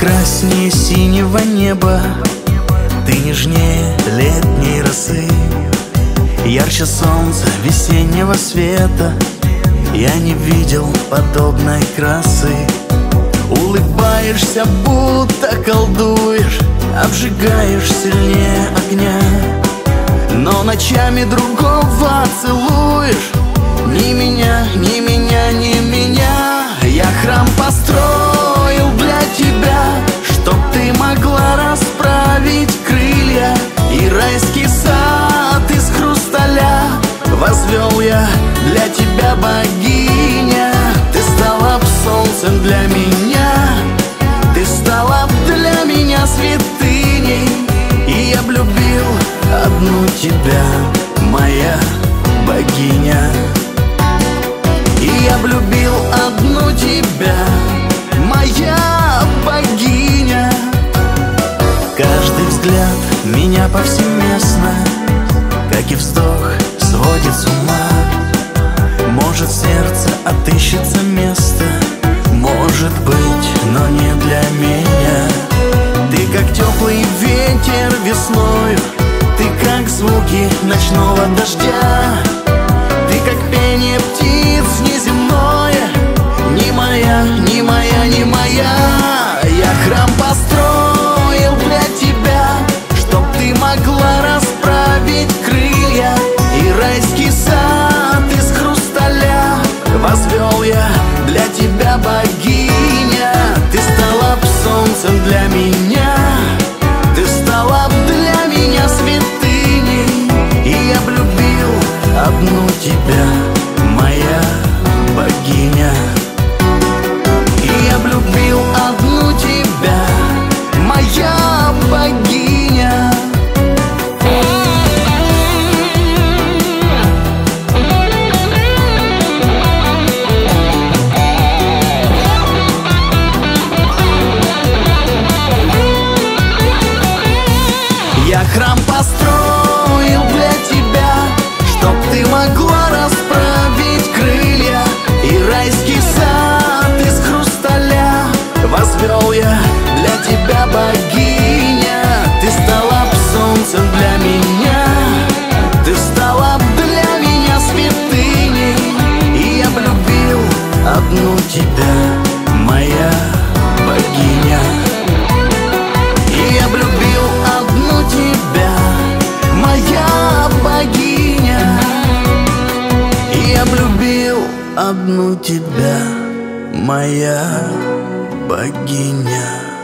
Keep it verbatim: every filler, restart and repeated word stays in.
прекраснее синего неба, ты нежнее летней росы, ярче солнца весеннего света. Я не видел подобной красы. Улыбаешься, будто колдуешь, обжигаешь сильнее огня, но ночами другого целуешь. Ни меня, ни меня, ни меня. Я храм построил для тебя, чтоб ты могла расправить крылья, и райский сад из хрусталя возвел я для тебя, богиня. Ты стала б солнцем для меня, ты стала б для меня святыней, и я б любил одну тебя, моя богиня. И я б любил одну тебя, моя богиня. Каждый взгляд меня повсеместно, как и вздох, сводит с ума. Может, в сердце отыщется место, может быть, но не для меня. Ты как теплый ветер весною, ты как звуки ночного дождя, ты как пение птиц неземное, не моя, не моя, не моя. Я храм построил для тебя, чтоб ты могла расправить крылья, и райский сад из хрусталя возвел я для тебя, богиня. Ты стала б солнцем для меня, ты стала б для меня святыней, и я б любил одну тебя, моя богиня. И я б любил одну тебя, моя богиня. Я храм построил для тебя, чтоб ты могла расправить крылья, и райский сад из хрусталя возвел я для тебя, богиня. Ты стала б солнцем для меня, ты стала б для меня святыней, и я б любил одну тебя, моя богиня. И я б любил одну тебя, моя богиня. И я б любил одну тебя, моя богиня.